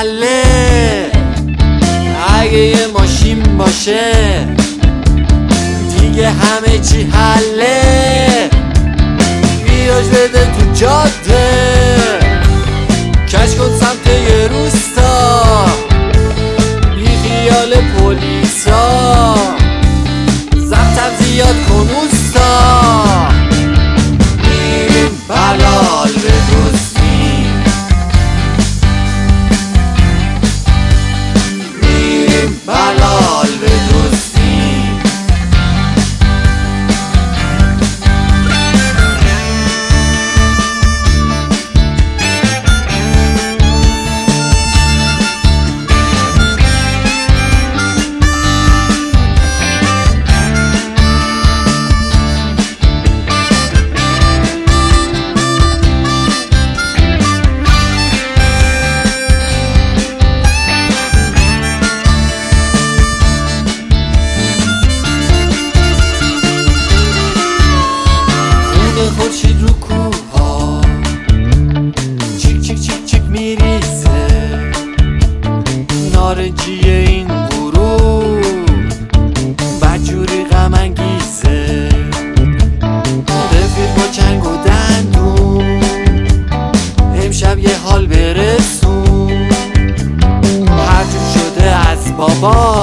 حله، اگه یه ماشین باشه دیگه همه چی حله. ویراژ بده تو جاده، کج کن سمت یه روستا، بی خیال پولیسا، ضبطم زیاد کن اوستا. میریم بلال به دوستی، میریم بلال به دوستی. خورشید رو کوها چیک چیک چیک چیک میریزه، نارنجی این غروب بدجوری غم انگیزه. رفیق با چنگ و دندون امشب یه حال برسون، هر جور شده از بابا